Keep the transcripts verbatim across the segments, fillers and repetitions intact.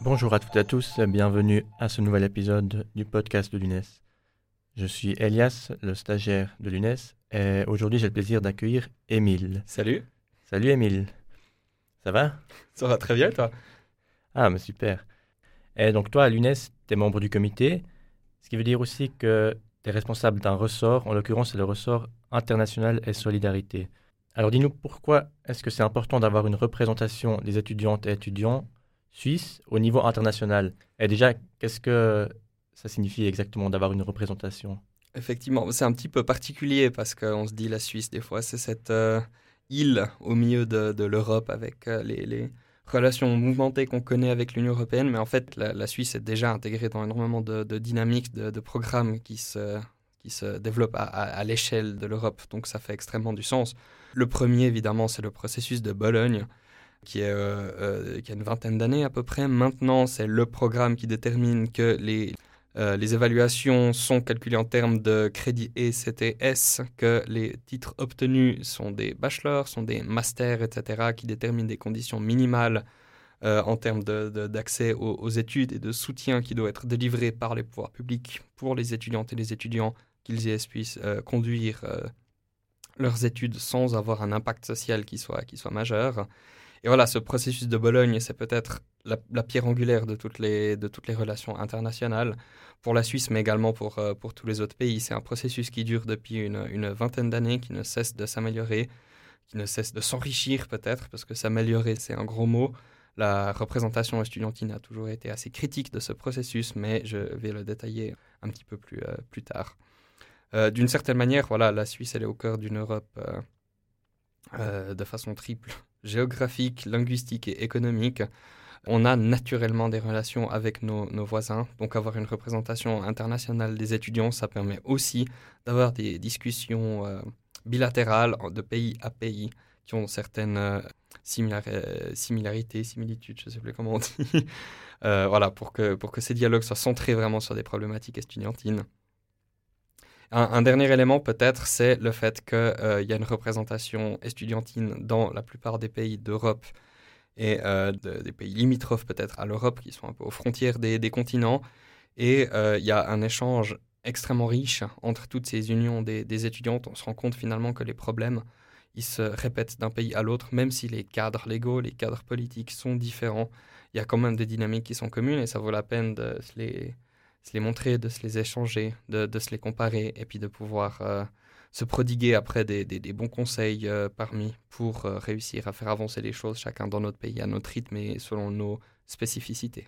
Bonjour à toutes et à tous, bienvenue à ce nouvel épisode du podcast de l'U N E S. Je suis Elias, le stagiaire de l'U N E S, et aujourd'hui j'ai le plaisir d'accueillir Émile. Salut. Salut Émile, ça va? Ça va très bien, toi? Ah, mais super. Et donc toi, à l'U N E S, tu es membre du comité, ce qui veut dire aussi que tu es responsable d'un ressort, en l'occurrence c'est le ressort international et solidarité. Alors dis-nous pourquoi est-ce que c'est important d'avoir une représentation des étudiantes et étudiants suisses au niveau international? Et déjà, qu'est-ce que ça signifie exactement d'avoir une représentation? Effectivement, c'est un petit peu particulier parce qu'on se dit la Suisse, des fois, c'est cette euh, île au milieu de, de l'Europe avec euh, les, les relations mouvementées qu'on connaît avec l'Union européenne. Mais en fait, la, la Suisse est déjà intégrée dans énormément de, de dynamiques, de, de programmes qui se, qui se développent à, à, à l'échelle de l'Europe. Donc ça fait extrêmement du sens. Le premier, évidemment, c'est le processus de Bologne, qui, est, euh, euh, qui a une vingtaine d'années à peu près. Maintenant, c'est le programme qui détermine que les, euh, les évaluations sont calculées en termes de crédits E C T S, que les titres obtenus sont des bachelors, sont des masters, et cetera, qui déterminent des conditions minimales euh, en termes de, de, d'accès aux, aux études et de soutien qui doit être délivré par les pouvoirs publics pour les étudiantes et les étudiants, qu'ils y puissent euh, conduire euh, leurs études sans avoir un impact social qui soit, qui soit majeur. Et voilà, ce processus de Bologne, c'est peut-être la, la pierre angulaire de toutes, les, de toutes les relations internationales pour la Suisse, mais également pour, euh, pour tous les autres pays. C'est un processus qui dure depuis une, une vingtaine d'années, qui ne cesse de s'améliorer, qui ne cesse de s'enrichir peut-être, parce que s'améliorer, c'est un gros mot. La représentation estudiantine a toujours été assez critique de ce processus, mais je vais le détailler un petit peu plus, euh, plus tard. Euh, d'une certaine manière, voilà, la Suisse, elle est au cœur d'une Europe euh, euh, de façon triple, géographique, linguistique et économique. On a naturellement des relations avec nos, nos voisins, donc avoir une représentation internationale des étudiants, ça permet aussi d'avoir des discussions euh, bilatérales de pays à pays qui ont certaines euh, similar- euh, similarités, similitudes, je ne sais plus comment on dit, euh, voilà, pour que, pour que ces dialogues soient centrés vraiment sur des problématiques estudiantines. Un, un dernier élément peut-être, c'est le fait qu'il euh, y a une représentation estudiantine dans la plupart des pays d'Europe et euh, de, des pays limitrophes peut-être à l'Europe, qui sont un peu aux frontières des, des continents. Et euh, il y a un échange extrêmement riche entre toutes ces unions des, des étudiantes. On se rend compte finalement que les problèmes, ils se répètent d'un pays à l'autre, même si les cadres légaux, les cadres politiques sont différents. Il y a quand même des dynamiques qui sont communes et ça vaut la peine de se les, se les montrer, de se les échanger, de, de se les comparer et puis de pouvoir euh, se prodiguer après des, des, des bons conseils euh, parmi pour euh, réussir à faire avancer les choses, chacun dans notre pays, à notre rythme et selon nos spécificités.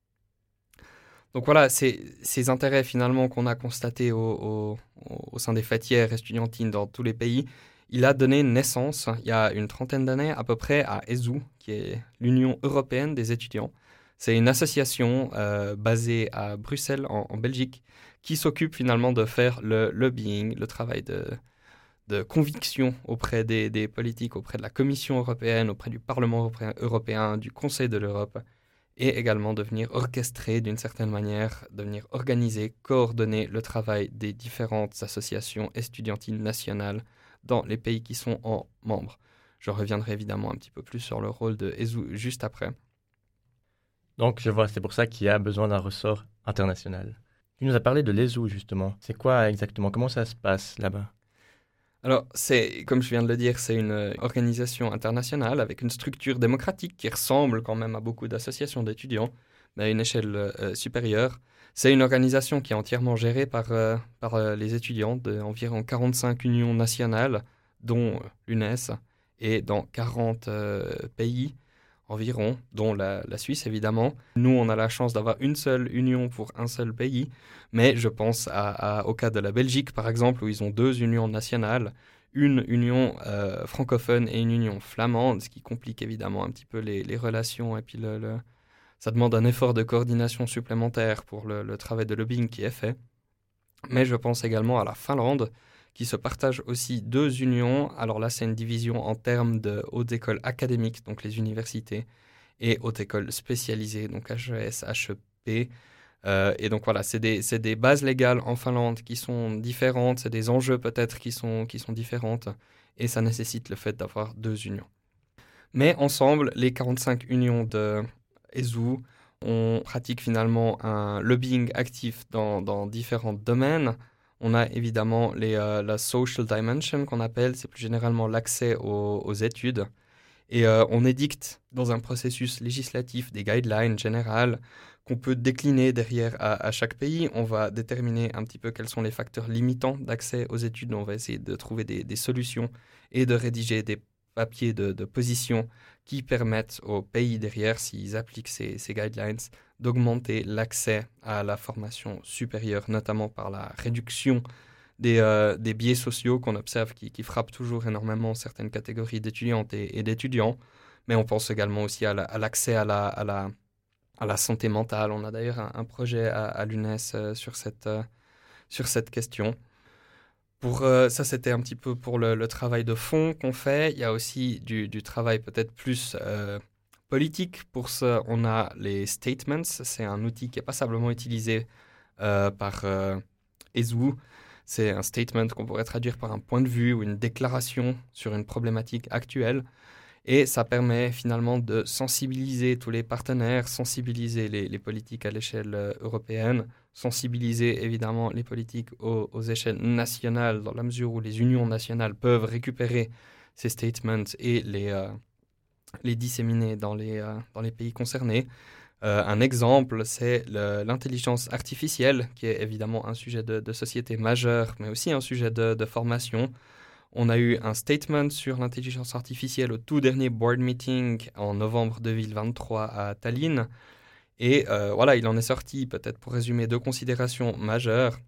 Donc voilà, c'est, ces intérêts finalement qu'on a constatés au, au, au sein des fêtières estudiantines dans tous les pays, il a donné naissance, il y a une trentaine d'années à peu près, à E S U, qui est l'Union européenne des étudiants. C'est une association euh, basée à Bruxelles, en, en Belgique, qui s'occupe finalement de faire le lobbying, le travail de, de conviction auprès des, des politiques, auprès de la Commission européenne, auprès du Parlement européen, du Conseil de l'Europe, et également de venir orchestrer d'une certaine manière, de venir organiser, coordonner le travail des différentes associations estudiantines nationales dans les pays qui sont en membres. Je reviendrai évidemment un petit peu plus sur le rôle de E S U juste après. Donc je vois, c'est pour ça qu'il y a besoin d'un ressort international. Tu nous as parlé de l'E S U justement. C'est quoi exactement? Comment ça se passe là-bas? Alors, c'est, comme je viens de le dire, c'est une organisation internationale avec une structure démocratique qui ressemble quand même à beaucoup d'associations d'étudiants, mais à une échelle euh, supérieure. C'est une organisation qui est entièrement gérée par, euh, par euh, les étudiants d'environ quarante-cinq unions nationales, dont l'U N E S, et dans quarante euh, pays environ, dont la, la Suisse évidemment. Nous, on a la chance d'avoir une seule union pour un seul pays, mais je pense à, à, au cas de la Belgique, par exemple, où ils ont deux unions nationales, une union euh, francophone et une union flamande, ce qui complique évidemment un petit peu les, les relations, et puis le, le, ça demande un effort de coordination supplémentaire pour le, le travail de lobbying qui est fait. Mais je pense également à la Finlande, qui se partagent aussi deux unions. Alors là, c'est une division en termes de hautes écoles académiques, donc les universités, et hautes écoles spécialisées, donc H E S, H E P. Euh, et donc voilà, c'est des, c'est des bases légales en Finlande qui sont différentes, c'est des enjeux peut-être qui sont, qui sont différentes, et ça nécessite le fait d'avoir deux unions. Mais ensemble, les quarante-cinq unions de E S U On pratique finalement un lobbying actif dans, dans différents domaines. On a évidemment les, euh, la social dimension qu'on appelle, c'est plus généralement l'accès aux, aux études. Et euh, on édicte dans un processus législatif des guidelines générales qu'on peut décliner derrière à, à chaque pays. On va déterminer un petit peu quels sont les facteurs limitants d'accès aux études. On va essayer de trouver des, des solutions et de rédiger des papiers de, de position qui permettent aux pays derrière, s'ils appliquent ces, ces guidelines, d'augmenter l'accès à la formation supérieure, notamment par la réduction des, euh, des biais sociaux qu'on observe qui, qui frappent toujours énormément certaines catégories d'étudiantes et, et d'étudiants. Mais on pense également aussi à, la, à l'accès à la, à, la, à la santé mentale. On a d'ailleurs un, un projet à, à l'U N E S euh, sur, cette, euh, sur cette question. Pour, euh, ça, c'était un petit peu pour le, le travail de fond qu'on fait. Il y a aussi du, du travail peut-être plus euh, politique. Pour ça, on a les statements. C'est un outil qui est passablement utilisé euh, par euh, E S U. C'est un statement qu'on pourrait traduire par un point de vue ou une déclaration sur une problématique actuelle. Et ça permet finalement de sensibiliser tous les partenaires, sensibiliser les, les politiques à l'échelle euh, européenne, sensibiliser évidemment les politiques aux, aux échelles nationales, dans la mesure où les unions nationales peuvent récupérer ces statements et les, euh, les disséminer dans les, euh, dans les pays concernés. Euh, un exemple, c'est le, l'intelligence artificielle, qui est évidemment un sujet de, de société majeur, mais aussi un sujet de, de formation. On a eu un statement sur l'intelligence artificielle au tout dernier board meeting en novembre deux mille vingt-trois à Tallinn. Et euh, voilà, il en est sorti, peut-être pour résumer, deux considérations majeures.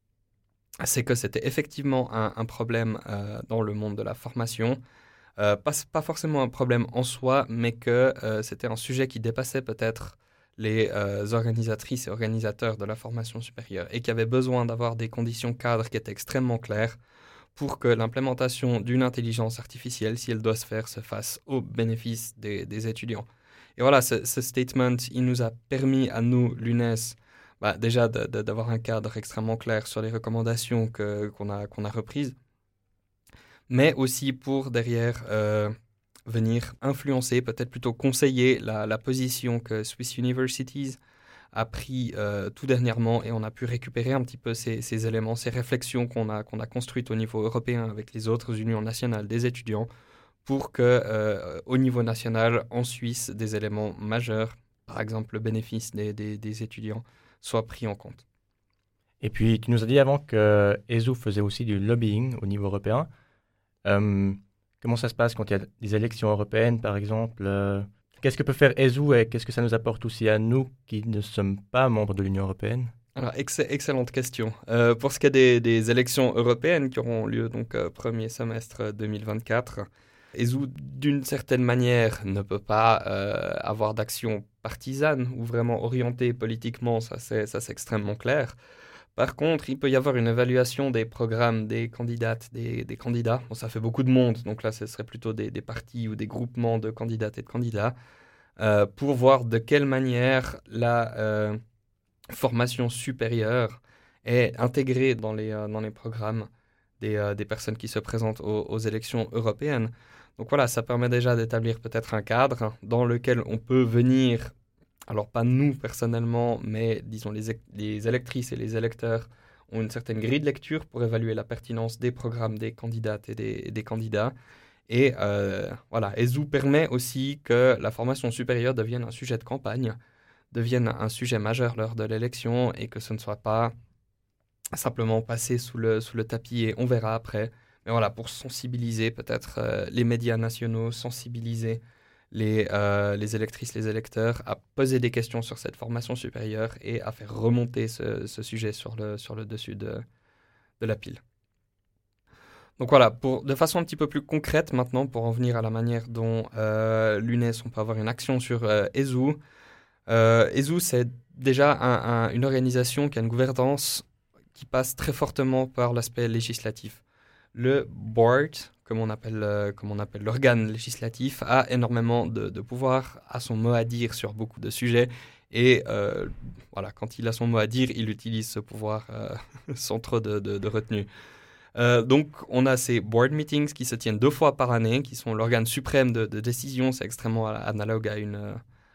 C'est que c'était effectivement un, un problème euh, dans le monde de la formation. Euh, pas, pas forcément un problème en soi, mais que euh, c'était un sujet qui dépassait peut-être les euh, organisatrices et organisateurs de la formation supérieure et qui avait besoin d'avoir des conditions cadres qui étaient extrêmement claires pour que l'implémentation d'une intelligence artificielle, si elle doit se faire, se fasse au bénéfice des, des étudiants. Et voilà, ce, ce statement, il nous a permis à nous, l'U N E S, bah, déjà de, de, d'avoir un cadre extrêmement clair sur les recommandations que, qu'on a, qu'on a reprises, mais aussi pour derrière euh, venir influencer, peut-être plutôt conseiller la, la position que Swiss Universities a pris euh, tout dernièrement, et on a pu récupérer un petit peu ces, ces éléments, ces réflexions qu'on a, qu'on a construites au niveau européen avec les autres unions nationales des étudiants pour que, euh, au niveau national, en Suisse, des éléments majeurs, par exemple le bénéfice des, des, des étudiants, soient pris en compte. Et puis, tu nous as dit avant que E S U faisait aussi du lobbying au niveau européen. Euh, comment ça se passe quand il y a des élections européennes, par exemple euh, Qu'est-ce que peut faire E S U et qu'est-ce que ça nous apporte aussi à nous qui ne sommes pas membres de l'Union européenne? Alors, ex- excellente question. Euh, pour ce qui est des, des élections européennes qui auront lieu donc euh, premier semestre deux mille vingt-quatre, E S U, d'une certaine manière, ne peut pas euh, avoir d'action partisane ou vraiment orientée politiquement, ça c'est, ça c'est extrêmement clair. Par contre, il peut y avoir une évaluation des programmes des candidates, des, des candidats. Bon, ça fait beaucoup de monde, donc là, ce serait plutôt des, des partis ou des groupements de candidates et de candidats, euh, pour voir de quelle manière la euh, formation supérieure est intégrée dans les, euh, dans les programmes des, euh, des personnes qui se présentent aux, aux élections européennes. Donc voilà, ça permet déjà d'établir peut-être un cadre dans lequel on peut venir... Alors, pas nous personnellement, mais disons les, é- les électrices et les électeurs ont une certaine grille de lecture pour évaluer la pertinence des programmes des candidates et des, et des candidats. Et euh, voilà, E S U permet aussi que la formation supérieure devienne un sujet de campagne, devienne un sujet majeur lors de l'élection et que ce ne soit pas simplement passé sous le, sous le tapis et on verra après. Mais voilà, pour sensibiliser peut-être euh, les médias nationaux, sensibiliser Les, euh, les électrices, les électeurs, à poser des questions sur cette formation supérieure et à faire remonter ce, ce sujet sur le, sur le dessus de, de la pile. Donc voilà, pour, de façon un petit peu plus concrète maintenant, pour en venir à la manière dont euh, l'U N E S, on peut avoir une action sur euh, E S U. Euh, E S U, c'est déjà un, un, une organisation qui a une gouvernance qui passe très fortement par l'aspect législatif. Le board, comme on appelle, euh, comme on appelle l'organe législatif, a énormément de, de pouvoir, a son mot à dire sur beaucoup de sujets. Et euh, voilà, quand il a son mot à dire, il utilise ce pouvoir euh, sans trop de, de, de retenue. Euh, donc, on a ces board meetings qui se tiennent deux fois par année, qui sont l'organe suprême de, de décision. C'est extrêmement analogue à, une,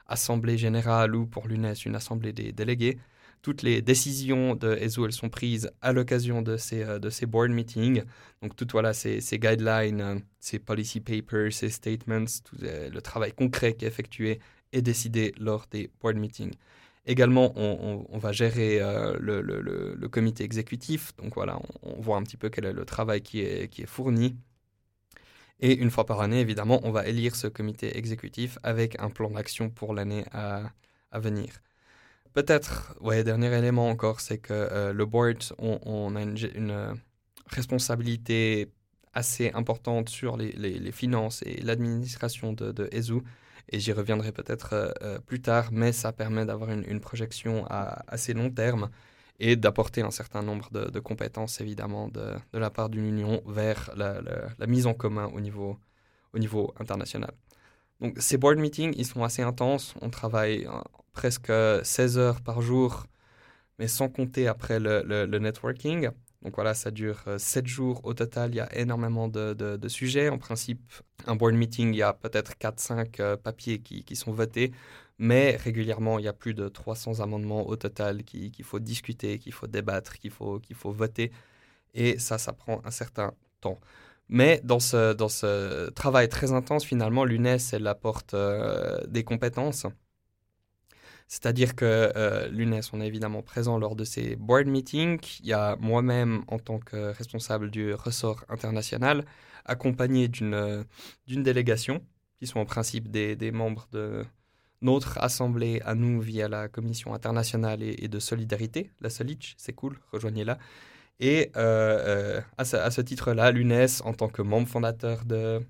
assemblée générale ou pour l'U N E S, une assemblée des délégués. Toutes les décisions de E S U, elles sont prises à l'occasion de ces, euh, de ces board meetings. Donc, tout voilà, ces, ces guidelines, euh, ces policy papers, ces statements, tout euh, le travail concret qui est effectué est décidé lors des board meetings. Également, on, on, on va gérer euh, le, le, le, le comité exécutif. Donc, voilà, on, on voit un petit peu quel est le travail qui est, qui est fourni. Et une fois par année, évidemment, on va élire ce comité exécutif avec un plan d'action pour l'année à, à venir. Peut-être, ouais, dernier élément encore, c'est que euh, le board, on, on a une, une euh, responsabilité assez importante sur les, les, les finances et l'administration de, de E S U. Et j'y reviendrai peut-être euh, plus tard, mais ça permet d'avoir une, une projection à assez long terme et d'apporter un certain nombre de, de compétences, évidemment, de, de la part d'une union vers la, la, la mise en commun au niveau, au niveau international. Donc, ces board meetings, ils sont assez intenses. On travaille euh, presque seize heures par jour, mais sans compter après le, le, le networking. Donc voilà, ça dure euh, sept jours au total. Il y a énormément de, de, de sujets. En principe, un board meeting, il y a peut-être quatre cinq euh, papiers qui, qui sont votés, mais régulièrement, il y a plus de trois cents amendements au total qui, qu'il faut discuter, qu'il faut débattre, qu'il faut, qu'il faut voter. Et ça, ça prend un certain temps. Mais dans ce, dans ce travail très intense, finalement, l'U N E S, elle apporte euh, des compétences. C'est-à-dire que euh, l'U N E S, on est évidemment présent lors de ces board meetings. Il y a moi-même, en tant que responsable du ressort international, accompagné d'une, d'une délégation, qui sont en principe des, des membres de notre assemblée à nous via la Commission internationale et, et de solidarité, la Solic, c'est cool, rejoignez-la. Et euh, euh, à ce, à ce titre-là, l'U N E S, en tant que membre fondateur de,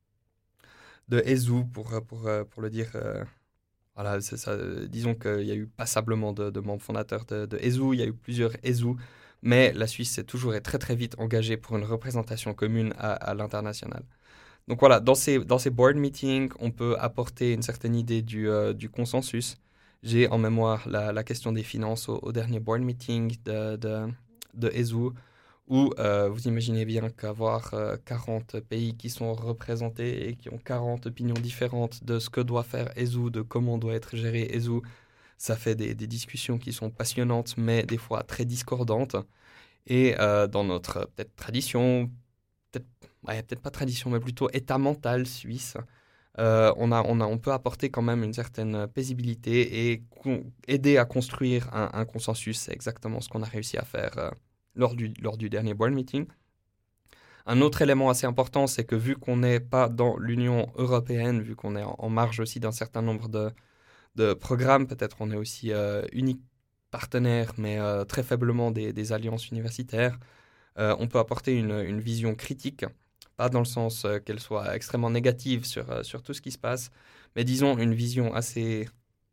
de E S U, pour, pour, pour le dire, euh, voilà, c'est ça, euh, disons qu'il y a eu passablement de, de membres fondateurs de, de E S U, il y a eu plusieurs E S U, mais la Suisse s'est toujours et très très vite engagée pour une représentation commune à, à l'international. Donc voilà, dans ces, dans ces board meetings, on peut apporter une certaine idée du, euh, du consensus. J'ai en mémoire la, la question des finances au, au dernier board meeting de, de, de E S U, où euh, vous imaginez bien qu'avoir euh, quarante pays qui sont représentés et qui ont quarante opinions différentes de ce que doit faire E S U, de comment doit être géré E S U, ça fait des, des discussions qui sont passionnantes, mais des fois très discordantes. Et euh, dans notre peut-être tradition, peut-être, ouais, peut-être pas tradition, mais plutôt état mental suisse, euh, on, a, on, a, on peut apporter quand même une certaine paisibilité et con- aider à construire un, un consensus. C'est exactement ce qu'on a réussi à faire euh, lors, du, lors du dernier board meeting. Un autre élément assez important, c'est que vu qu'on n'est pas dans l'Union européenne, vu qu'on est en, en marge aussi d'un certain nombre de, de programmes, peut-être on est aussi euh, unique partenaire, mais euh, très faiblement des, des alliances universitaires, euh, on peut apporter une, une vision critique, pas dans le sens euh, qu'elle soit extrêmement négative sur, euh, sur tout ce qui se passe, mais disons une vision assez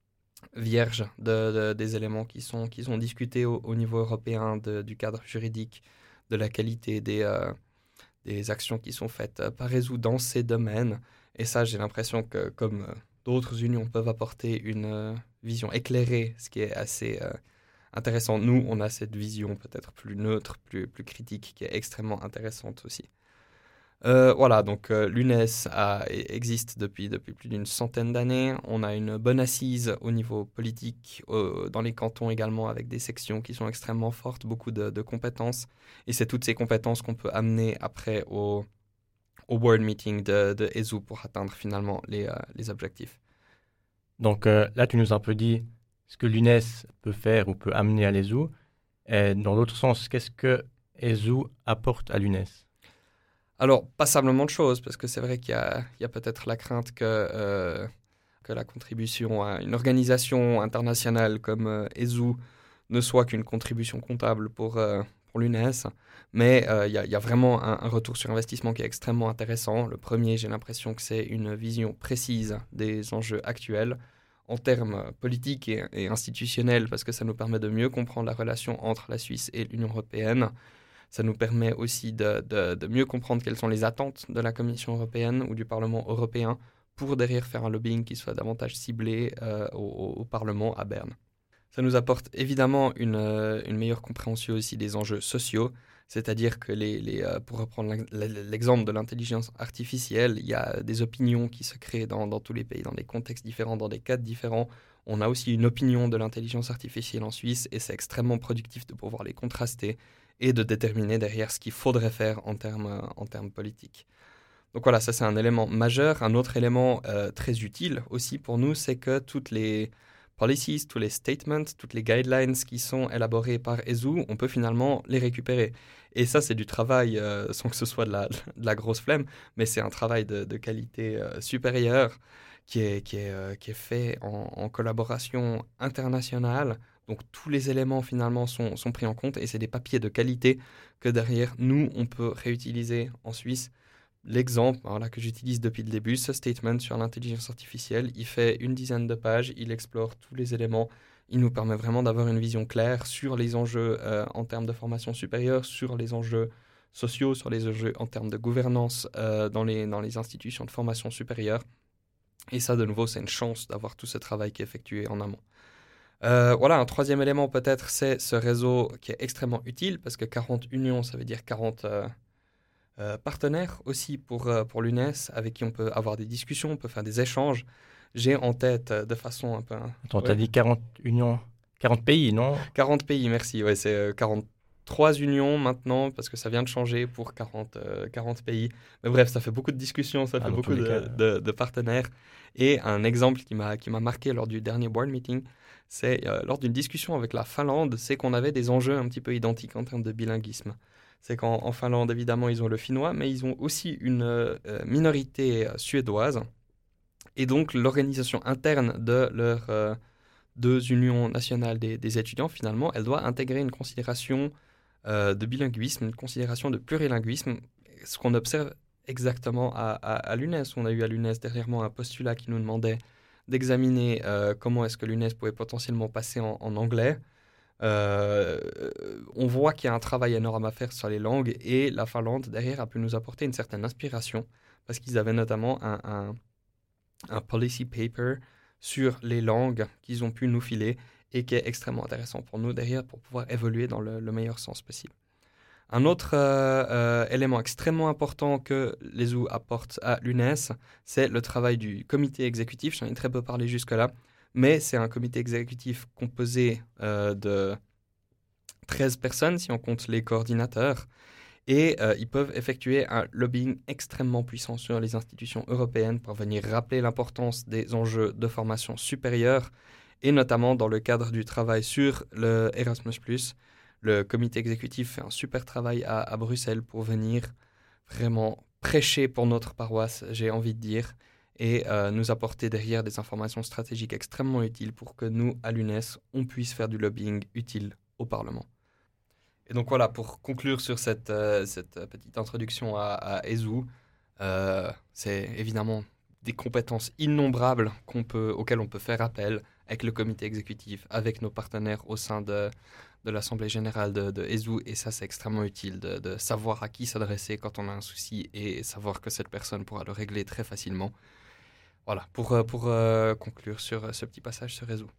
vierge de, de, des éléments qui sont, qui sont discutés au, au niveau européen, de, du cadre juridique, de la qualité des, euh, des actions qui sont faites par E S U dans ces domaines. Et ça, j'ai l'impression que comme euh, d'autres unions peuvent apporter une euh, vision éclairée, ce qui est assez euh, intéressant. Nous, on a cette vision peut-être plus neutre, plus, plus critique, qui est extrêmement intéressante aussi. Euh, voilà, donc euh, l'U N E S a, existe depuis, depuis plus d'une centaine d'années. On a une bonne assise au niveau politique, euh, dans les cantons également, avec des sections qui sont extrêmement fortes, beaucoup de, de compétences. Et c'est toutes ces compétences qu'on peut amener après au, au board meeting de, de E S U pour atteindre finalement les, euh, les objectifs. Donc euh, là, tu nous as un peu dit ce que l'U N E S peut faire ou peut amener à l'E S U. Et dans l'autre sens, qu'est-ce que E S U apporte à l'U N E S? Alors, passablement de choses, parce que c'est vrai qu'il y a, il y a peut-être la crainte que, euh, que la contribution à une organisation internationale comme euh, E S U ne soit qu'une contribution comptable pour, euh, pour l'U N E S. Mais euh, il y a, il y a vraiment un, un retour sur investissement qui est extrêmement intéressant. Le premier, j'ai l'impression que c'est une vision précise des enjeux actuels en termes politiques et, et institutionnels, parce que ça nous permet de mieux comprendre la relation entre la Suisse et l'Union européenne. Ça nous permet aussi de, de, de mieux comprendre quelles sont les attentes de la Commission européenne ou du Parlement européen pour derrière faire un lobbying qui soit davantage ciblé euh, au, au Parlement à Berne. Ça nous apporte évidemment une, euh, une meilleure compréhension aussi des enjeux sociaux, c'est-à-dire que, les, les, euh, pour reprendre l'exemple de l'intelligence artificielle, il y a des opinions qui se créent dans, dans tous les pays, dans des contextes différents, dans des cadres différents. On a aussi une opinion de l'intelligence artificielle en Suisse et c'est extrêmement productif de pouvoir les contraster et de déterminer derrière ce qu'il faudrait faire en termes, en termes politiques. Donc voilà, ça c'est un élément majeur. Un autre élément euh, très utile aussi pour nous, c'est que toutes les policies, tous les statements, toutes les guidelines qui sont élaborées par E S U, on peut finalement les récupérer. Et ça, c'est du travail, euh, sans que ce soit de la, de la grosse flemme, mais c'est un travail de, de qualité euh, supérieure qui est, qui est, euh, qui est fait en, en collaboration internationale. Donc tous les éléments finalement sont, sont pris en compte et c'est des papiers de qualité que derrière nous, on peut réutiliser en Suisse. L'exemple voilà, que j'utilise depuis le début, ce statement sur l'intelligence artificielle, il fait une dizaine de pages, il explore tous les éléments, il nous permet vraiment d'avoir une vision claire sur les enjeux euh, en termes de formation supérieure, sur les enjeux sociaux, sur les enjeux en termes de gouvernance euh, dans, les, dans les institutions de formation supérieure. Et ça, de nouveau, c'est une chance d'avoir tout ce travail qui est effectué en amont. Euh, voilà, un troisième élément peut-être, c'est ce réseau qui est extrêmement utile, parce que quarante unions, ça veut dire quarante... Euh, Euh, partenaires aussi pour, euh, pour l'U N E S, avec qui on peut avoir des discussions, on peut faire des échanges. J'ai en tête euh, de façon un peu... Attends, ouais. tu as dit quarante unions, quarante pays, non? quarante pays, merci. Ouais, c'est euh, quarante-trois unions maintenant, parce que ça vient de changer pour quarante, euh, quarante pays. Mais bref, ça fait beaucoup de discussions, ça Ah, fait dans beaucoup tous les de, cas. de, de partenaires. Et un exemple qui m'a, qui m'a marqué lors du dernier board meeting, c'est euh, lors d'une discussion avec la Finlande, c'est qu'on avait des enjeux un petit peu identiques en termes de bilinguisme. C'est qu'en en Finlande, évidemment, ils ont le finnois, mais ils ont aussi une euh, minorité euh, suédoise. Et donc, l'organisation interne de leurs euh, deux unions nationales des, des étudiants, finalement, elle doit intégrer une considération euh, de bilinguisme, une considération de plurilinguisme, ce qu'on observe exactement à, à, à l'U N E S. On a eu à l'U N E S dernièrement un postulat qui nous demandait d'examiner euh, comment est-ce que l'U N E S pouvait potentiellement passer en, en anglais. Euh, on voit qu'il y a un travail énorme à faire sur les langues et la Finlande derrière a pu nous apporter une certaine inspiration parce qu'ils avaient notamment un, un, un policy paper sur les langues qu'ils ont pu nous filer et qui est extrêmement intéressant pour nous derrière pour pouvoir évoluer dans le, le meilleur sens possible. Un autre euh, euh, élément extrêmement important que l'E S U apporte à l'U N E S, c'est le travail du comité exécutif. J'en ai très peu parlé jusque-là. Mais c'est un comité exécutif composé euh, de treize personnes, si on compte les coordinateurs. Et euh, ils peuvent effectuer un lobbying extrêmement puissant sur les institutions européennes pour venir rappeler l'importance des enjeux de formation supérieure, et notamment dans le cadre du travail sur le Erasmus plus. Le comité exécutif fait un super travail à, à Bruxelles pour venir vraiment prêcher pour notre paroisse, j'ai envie de dire, et euh, nous apporter derrière des informations stratégiques extrêmement utiles pour que nous, à l'U N E S, on puisse faire du lobbying utile au Parlement. Et donc voilà, pour conclure sur cette, euh, cette petite introduction à, à E S U, euh, c'est évidemment des compétences innombrables qu'on peut, auxquelles on peut faire appel avec le comité exécutif, avec nos partenaires au sein de, de l'Assemblée générale de, de E S U, et ça c'est extrêmement utile de, de savoir à qui s'adresser quand on a un souci et savoir que cette personne pourra le régler très facilement. Voilà, pour, pour euh, conclure sur ce petit passage sur E S U.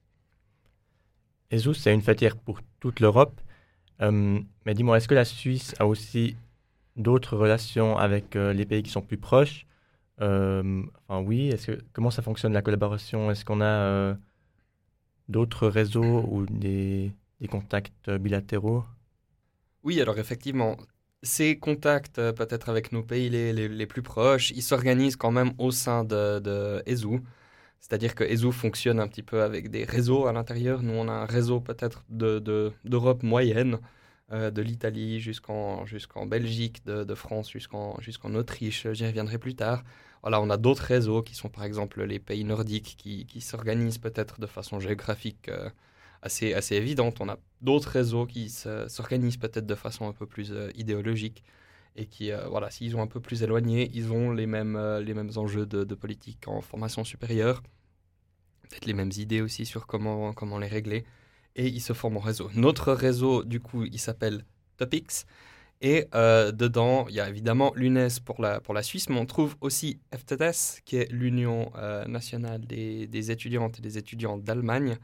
E S U, c'est une filière pour toute l'Europe. Euh, mais dis-moi, est-ce que la Suisse a aussi d'autres relations avec euh, les pays qui sont plus proches? euh, Enfin oui, est-ce que, comment ça fonctionne la collaboration? Est-ce qu'on a euh, d'autres réseaux ou des, des contacts bilatéraux? Oui, alors effectivement, ces contacts euh, peut-être avec nos pays les, les, les plus proches, ils s'organisent quand même au sein de, de E S U. C'est-à-dire que E S U fonctionne un petit peu avec des réseaux à l'intérieur. Nous, on a un réseau peut-être de, de, d'Europe moyenne, euh, de l'Italie jusqu'en, jusqu'en Belgique, de, de France jusqu'en, jusqu'en Autriche. J'y reviendrai plus tard. Voilà, on a d'autres réseaux qui sont par exemple les pays nordiques qui, qui s'organisent peut-être de façon géographique euh, assez, assez évidente. On a d'autres réseaux qui se, s'organisent peut-être de façon un peu plus euh, idéologique et qui, euh, voilà, s'ils sont un peu plus éloignés, ils ont les mêmes, euh, les mêmes enjeux de, de politique en formation supérieure, peut-être les mêmes idées aussi sur comment, comment les régler, et ils se forment en réseau. Notre réseau, du coup, il s'appelle Topics, et euh, dedans, il y a évidemment l'U N E S pour la, pour la Suisse, mais on trouve aussi F T S, qui est l'Union euh, nationale des, des étudiantes et des étudiants d'Allemagne,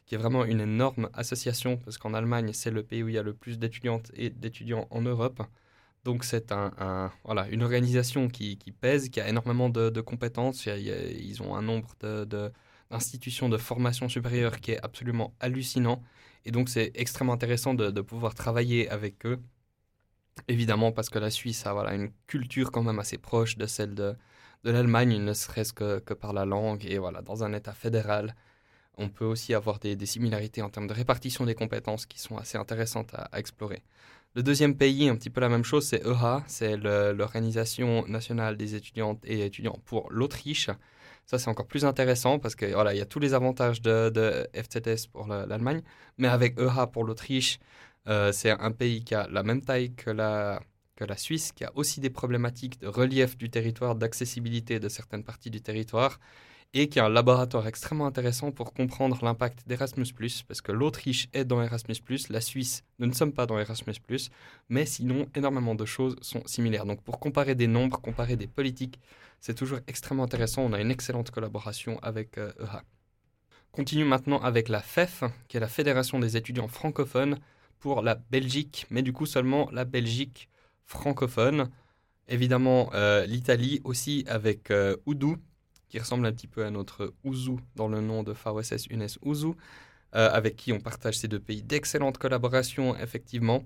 qui est vraiment une énorme association, parce qu'en Allemagne, c'est le pays où il y a le plus d'étudiantes et d'étudiants en Europe. Donc c'est un, un, voilà, une organisation qui, qui pèse, qui a énormément de, de compétences. Il y a, il y a, ils ont un nombre de, de, d'institutions de formation supérieure qui est absolument hallucinant. Et donc c'est extrêmement intéressant de, de pouvoir travailler avec eux. Évidemment, parce que la Suisse a voilà, une culture quand même assez proche de celle de, de l'Allemagne, ne serait-ce que, que par la langue. Et voilà, dans un État fédéral, on peut aussi avoir des, des similarités en termes de répartition des compétences qui sont assez intéressantes à, à explorer. Le deuxième pays, un petit peu la même chose, c'est E H A, c'est le, l'Organisation nationale des étudiantes et étudiants pour l'Autriche. Ça, c'est encore plus intéressant parce que voilà, il y a tous les avantages de, de F Z S pour le, l'Allemagne, mais avec E H A pour l'Autriche, euh, c'est un pays qui a la même taille que la, que la Suisse, qui a aussi des problématiques de relief du territoire, d'accessibilité de certaines parties du territoire, et qui est un laboratoire extrêmement intéressant pour comprendre l'impact d'Erasmus plus, parce que l'Autriche est dans Erasmus plus, la Suisse, nous ne sommes pas dans Erasmus plus, mais sinon, énormément de choses sont similaires. Donc, pour comparer des nombres, comparer des politiques, c'est toujours extrêmement intéressant. On a une excellente collaboration avec euh, E H A. Continue maintenant avec la F E F, qui est la Fédération des étudiants francophones pour la Belgique, mais du coup seulement la Belgique francophone. Évidemment, euh, l'Italie aussi avec euh, Oudou, qui ressemble un petit peu à notre Ouzou dans le nom de V S S U N E S Ouzou, euh, avec qui on partage ces deux pays d'excellentes collaborations, effectivement.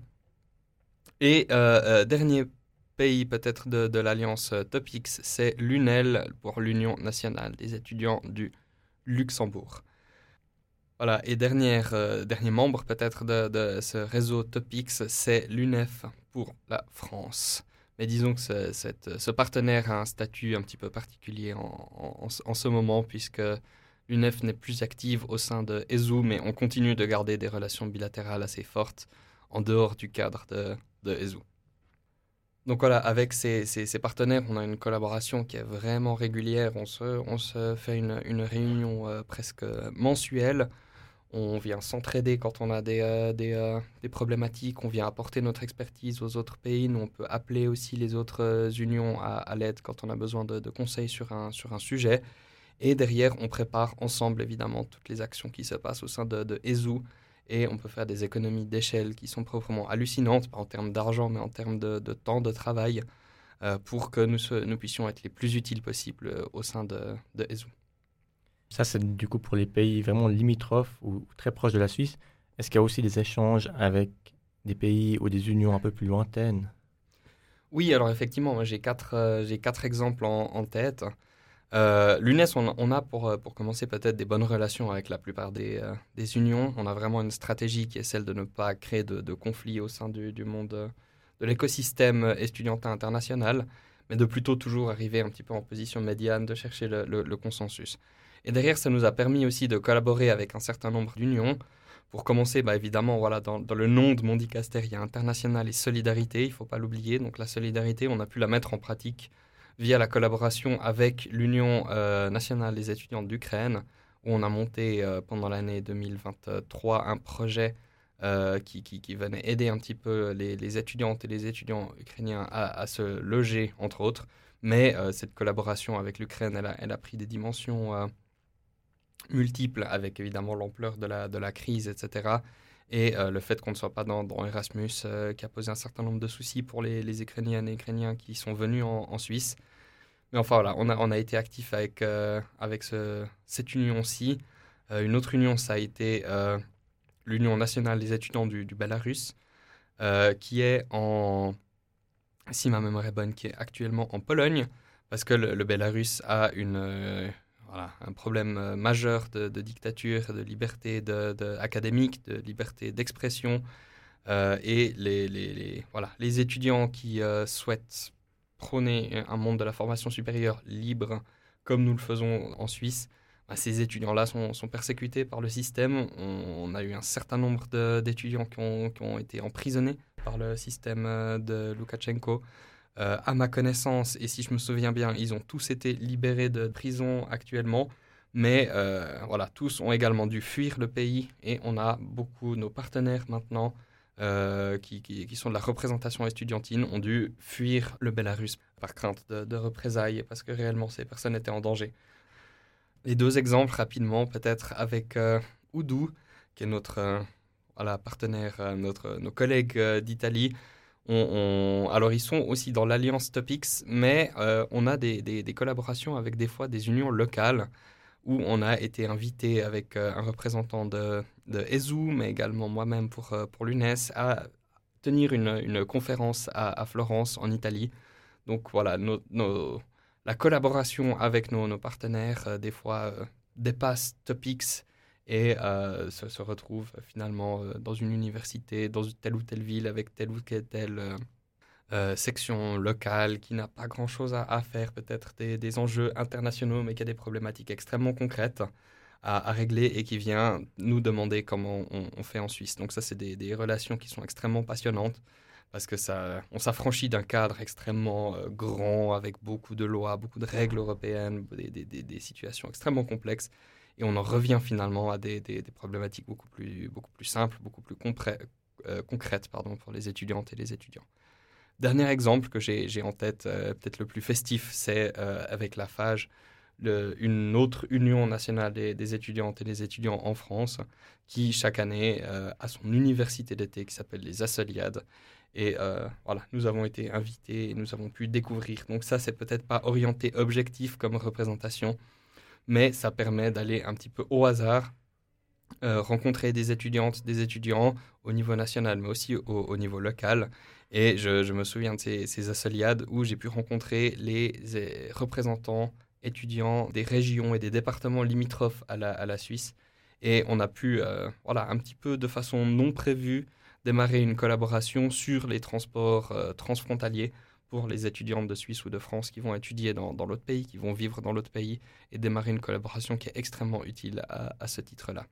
Et euh, euh, dernier pays peut-être de, de l'alliance euh, TOPIX, c'est l'U N E L pour l'Union nationale des étudiants du Luxembourg. Voilà, et dernière, euh, dernier membre peut-être de, de ce réseau TOPIX, c'est l'U N E F pour la France. Mais disons que ce, cette, ce partenaire a un statut un petit peu particulier en, en, en ce moment, puisque l'U N E F n'est plus active au sein de E S U, mais on continue de garder des relations bilatérales assez fortes en dehors du cadre de, de E S U. Donc voilà, avec ces, ces, ces partenaires, on a une collaboration qui est vraiment régulière. On se, on se fait une, une réunion euh, presque mensuelle. On vient s'entraider quand on a des, euh, des, euh, des problématiques, on vient apporter notre expertise aux autres pays. Nous, on peut appeler aussi les autres euh, unions à, à l'aide quand on a besoin de, de conseils sur un, sur un sujet. Et derrière, on prépare ensemble, évidemment, toutes les actions qui se passent au sein de, de E S U. Et on peut faire des économies d'échelle qui sont proprement hallucinantes, pas en termes d'argent, mais en termes de, de temps de travail, euh, pour que nous, nous puissions être les plus utiles possibles euh, au sein de, de E S U. Ça, c'est du coup pour les pays vraiment limitrophes ou très proches de la Suisse. Est-ce qu'il y a aussi des échanges avec des pays ou des unions un peu plus lointaines? Oui, alors effectivement, moi, j'ai quatre, euh, j'ai quatre exemples en, en tête. Euh, L'U N E S, on, on a pour, pour commencer peut-être des bonnes relations avec la plupart des, euh, des unions. On a vraiment une stratégie qui est celle de ne pas créer de, de conflits au sein du, du monde, euh, de l'écosystème étudiantin international, mais de plutôt toujours arriver un petit peu en position médiane, de chercher le, le, le consensus. Et derrière, ça nous a permis aussi de collaborer avec un certain nombre d'unions. Pour commencer, bah, évidemment, voilà, dans, dans le nom de Mondicaster, il y a international et solidarité, il ne faut pas l'oublier. Donc la solidarité, on a pu la mettre en pratique via la collaboration avec l'Union euh, nationale des étudiants d'Ukraine, où on a monté euh, pendant l'année deux mille vingt-trois un projet euh, qui, qui, qui venait aider un petit peu les, les étudiantes et les étudiants ukrainiens à, à se loger, entre autres. Mais euh, cette collaboration avec l'Ukraine, elle a, elle a pris des dimensions euh, multiples, avec évidemment l'ampleur de la, de la crise, et cetera. Et euh, le fait qu'on ne soit pas dans, dans Erasmus, euh, qui a posé un certain nombre de soucis pour les, les Ukrainiennes et Ukrainiens qui sont venus en, en Suisse. Mais enfin voilà, on a, on a été actif avec, euh, avec ce, cette union-ci. Euh, une autre union, ça a été euh, l'Union nationale des étudiants du, du Bélarus, euh, qui est en, si ma mémoire est bonne, qui est actuellement en Pologne, parce que le, le Bélarus a une... Euh, Voilà, un problème euh, majeur de, de dictature, de liberté de, de, académique, de liberté d'expression. Euh, et les, les, les, voilà, les étudiants qui euh, souhaitent prôner un monde de la formation supérieure libre, comme nous le faisons en Suisse, bah, ces étudiants-là sont, sont persécutés par le système. On, on a eu un certain nombre de, d'étudiants qui ont, qui ont été emprisonnés par le système de Loukachenko. Euh, à ma connaissance, et si je me souviens bien, ils ont tous été libérés de prison actuellement, mais euh, voilà, tous ont également dû fuir le pays, et on a beaucoup, nos partenaires maintenant, euh, qui, qui, qui sont de la représentation estudiantine, ont dû fuir le Bélarus par crainte de, de représailles, parce que réellement ces personnes étaient en danger. Les deux exemples rapidement, peut-être avec euh, Oudou. qui est notre euh, voilà, partenaire, euh, notre, nos collègues euh, d'Italie, on, on, alors ils sont aussi dans l'Alliance Topics, mais euh, on a des, des, des collaborations avec des fois des unions locales où on a été invité avec euh, un représentant de, de E S U, mais également moi-même pour, euh, pour l'U N E S, à tenir une, une conférence à, à Florence, en Italie. Donc voilà, nos, nos, la collaboration avec nos, nos partenaires, euh, des fois, euh, dépasse Topics et euh, se, se retrouve euh, finalement euh, dans une université, dans telle ou telle ville, avec telle ou telle euh, euh, section locale qui n'a pas grand-chose à, à faire, peut-être des, des enjeux internationaux, mais qui a des problématiques extrêmement concrètes à, à régler et qui vient nous demander comment on, on fait en Suisse. Donc ça, c'est des, des relations qui sont extrêmement passionnantes parce que ça, on s'affranchit d'un cadre extrêmement euh, grand avec beaucoup de lois, beaucoup de règles européennes, des, des, des, des situations extrêmement complexes et on en revient finalement à des, des, des problématiques beaucoup plus, beaucoup plus simples, beaucoup plus compré- euh, concrètes pardon, pour les étudiantes et les étudiants. Dernier exemple que j'ai, j'ai en tête, euh, peut-être le plus festif, c'est euh, avec la F A G, le, une autre union nationale des, des étudiantes et des étudiants en France, qui chaque année euh, a son université d'été qui s'appelle les Assoliades. Et euh, voilà, nous avons été invités et nous avons pu découvrir. Donc ça, c'est peut-être pas orienté objectif comme représentation, mais ça permet d'aller un petit peu au hasard, euh, rencontrer des étudiantes, des étudiants au niveau national, mais aussi au, au niveau local. Et je, je me souviens de ces, ces Assoliades où j'ai pu rencontrer les, les représentants étudiants des régions et des départements limitrophes à la, à la Suisse. Et on a pu, euh, voilà, un petit peu de façon non prévue, démarrer une collaboration sur les transports euh, transfrontaliers pour les étudiantes de Suisse ou de France qui vont étudier dans, dans l'autre pays, qui vont vivre dans l'autre pays, et démarrer une collaboration qui est extrêmement utile à, à ce titre-là.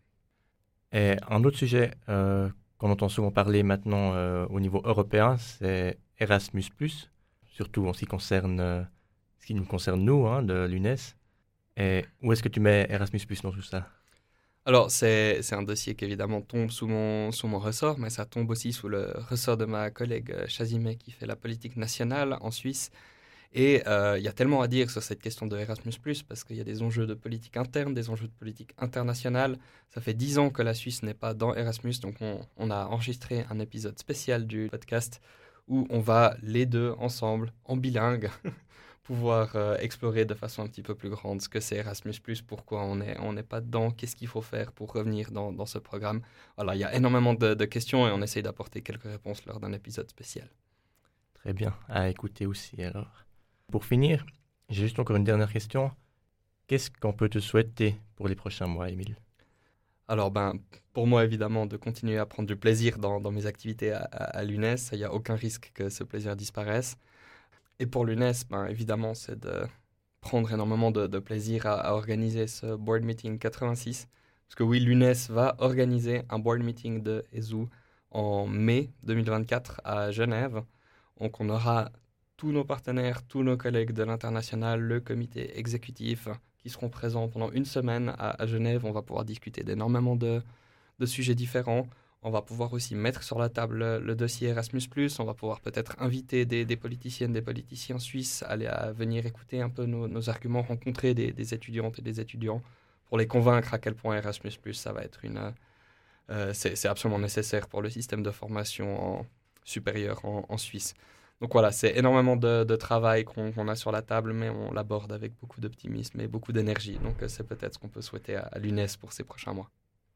Et un autre sujet euh, qu'on entend souvent parler maintenant euh, au niveau européen, c'est Erasmus plus, surtout en ce qui concerne, euh, ce qui nous concerne nous, hein, de l'U N E S. Et où est-ce que tu mets Erasmus plus dans tout ça? Alors, c'est, c'est un dossier qui évidemment tombe sous mon, sous mon ressort, mais ça tombe aussi sous le ressort de ma collègue Chazimé qui fait la politique nationale en Suisse. Et euh, il y a tellement à dire sur cette question de Erasmus plus, parce qu'il y a des enjeux de politique interne, des enjeux de politique internationale. Ça fait dix ans que la Suisse n'est pas dans Erasmus, donc on, on a enregistré un épisode spécial du podcast où on va les deux ensemble, en bilingue, pouvoir euh, explorer de façon un petit peu plus grande ce que c'est Erasmus plus, pourquoi on n'est on n'est pas dedans, qu'est-ce qu'il faut faire pour revenir dans, dans ce programme. Voilà, il y a énormément de, de questions et on essaye d'apporter quelques réponses lors d'un épisode spécial. Très bien, à écouter aussi alors. Pour finir, j'ai juste encore une dernière question. Qu'est-ce qu'on peut te souhaiter pour les prochains mois, Émile? Alors, ben, pour moi, évidemment, de continuer à prendre du plaisir dans, dans mes activités à, à, à l'U N E S. Il n'y a aucun risque que ce plaisir disparaisse. Et pour l'U N E S, ben, évidemment, c'est de prendre énormément de, de plaisir à, à organiser ce Board Meeting quatre-vingt-six. Parce que oui, l'U N E S va organiser un Board Meeting de E S U en mai deux mille vingt-quatre à Genève. Donc, on aura tous nos partenaires, tous nos collègues de l'international, le comité exécutif qui seront présents pendant une semaine à, à Genève. On va pouvoir discuter d'énormément de, de sujets différents. On va pouvoir aussi mettre sur la table le, le dossier Erasmus plus. On va pouvoir peut-être inviter des, des politiciennes, des politiciens suisses à, aller, à venir écouter un peu nos, nos arguments, rencontrer des, des étudiantes et des étudiants pour les convaincre à quel point Erasmus plus, ça va être une... Euh, c'est, c'est absolument nécessaire pour le système de formation en, supérieur en, en Suisse. Donc voilà, c'est énormément de, de travail qu'on, qu'on a sur la table, mais on l'aborde avec beaucoup d'optimisme et beaucoup d'énergie. Donc c'est peut-être ce qu'on peut souhaiter à, à l'U N E S pour ces prochains mois.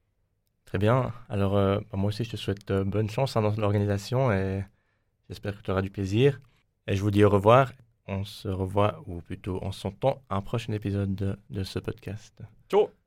Très bien. Alors, euh, moi aussi, je te souhaite euh, bonne chance hein, dans l'organisation et j'espère que tu auras du plaisir. Et je vous dis au revoir. On se revoit, ou plutôt on s'entend, à un prochain épisode de, de ce podcast. Ciao!